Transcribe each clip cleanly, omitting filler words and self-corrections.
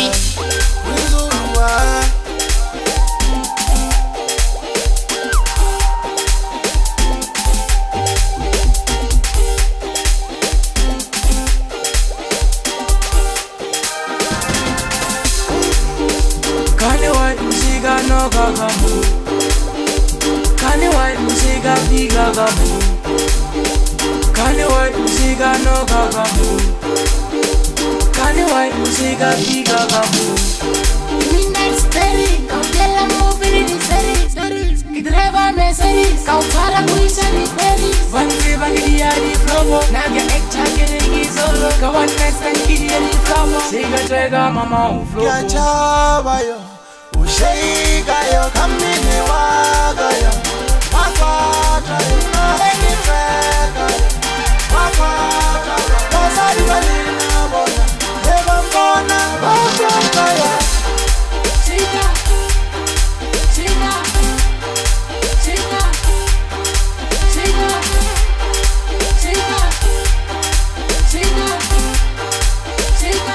Kani white musiga no gagamu. Kani white musiga di gagamu. Kani white musiga no gagamu. Kani white musiga di gagamu. Midnight steady, cautela movie di series. Idreva me series, cautela kuisha di series. Vanti bangi di flow, naga ekcha kere gizolo. Kawan next and kidi di flow. Siga trega mama u flow. Ya chava yo. Ushega yo kamini waga yo Makwata yo na heni treka yo Makwata yo Kasari balina bona Eva mbona Makwata yo Chica Chica Chica Chica Chica Chica Chica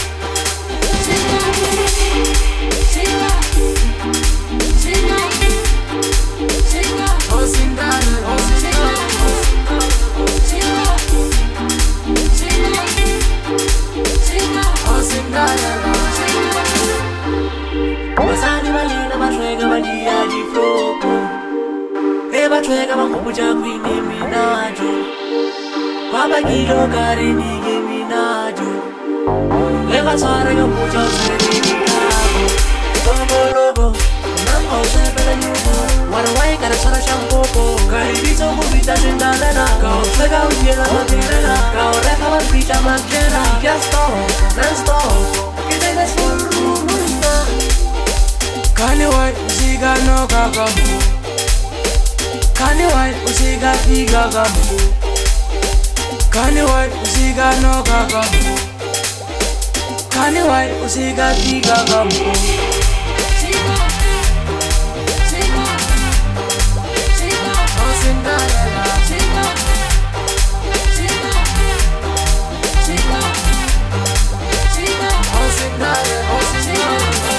Batwega makuja kwini minajo Baba kilo kare nige minajo Lega sara yo mucha sere nikago Tomo logo Namko sepele nyugo Warawai kare sara shampoko Kari bicho kubita jindalena Kao twega ujela matirena Kao reka mapicha makjera Non-stop Kite nes full rumuna Kani white musiga no kagamu Kani white musiga di gagamu. Kani white musiga no gagamu. Kani white musiga di gagamu. Chica Chica Chica Oh Cinderella. Chica Chica Chica Chica Oh Cinderella. Oh Cinderella.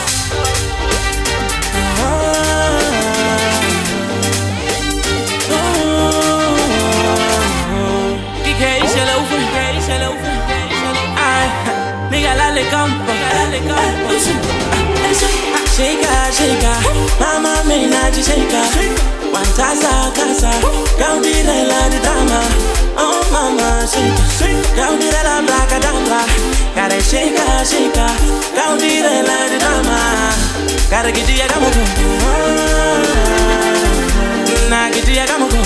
Shake, mama minaji shake, wantaza kasa, kaundire la di dama, oh mama shake, kaundire la blaka dama, kare shake, kaundire la di dama, kare gidi ya gamugo, na gidi ya gamugo.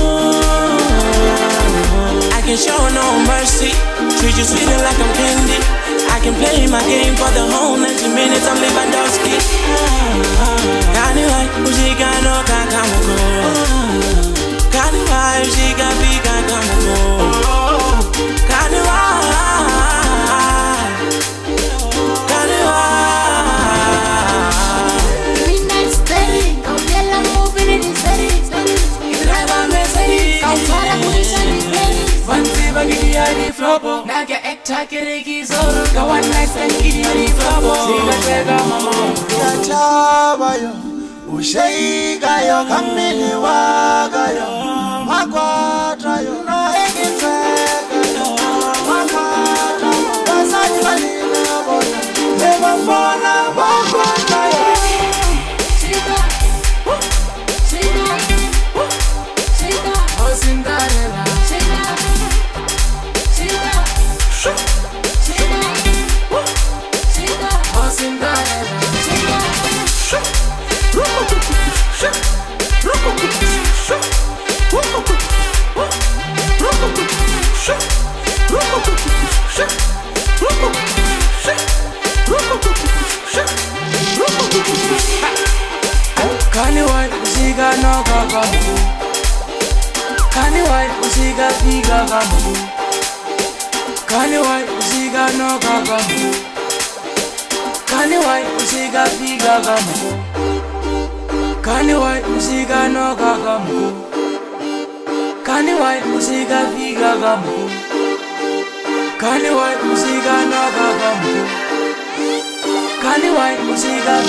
I can show no mercy, treat you sweet like I'm candy. I can play my game for the whole 90 minutes. I'm Lewandowski. Kani white, ujiga no kakamuko. Kani white, ujiga bi kakamuko. Kani white, Kani white. Midnight steady, cautela movie di series. Idreva me series. Cautela kuisha di series. Vanti bangi di flow. Naga ekta kere gizolo. Kawan nice and kidi di flow. Siga trega mama. Ya chava yo Ushega yo kamini waga yo Makwata yo na heni treka yo Makwata yo Kasari balina bona Eva mbona Makwata yo Chica Chica Chica Oh Cinderella. Chica Chica Chica Chica Oh Cinderella. Kani white musiga no gagamu. Kani white musiga di gagamu. Kani white musiga no gagamu. Kani white musiga di gagamu. Kani white musiga no gagamu. Kani white musiga di gagamu. Kani white musiga no gagamu. Kali white musika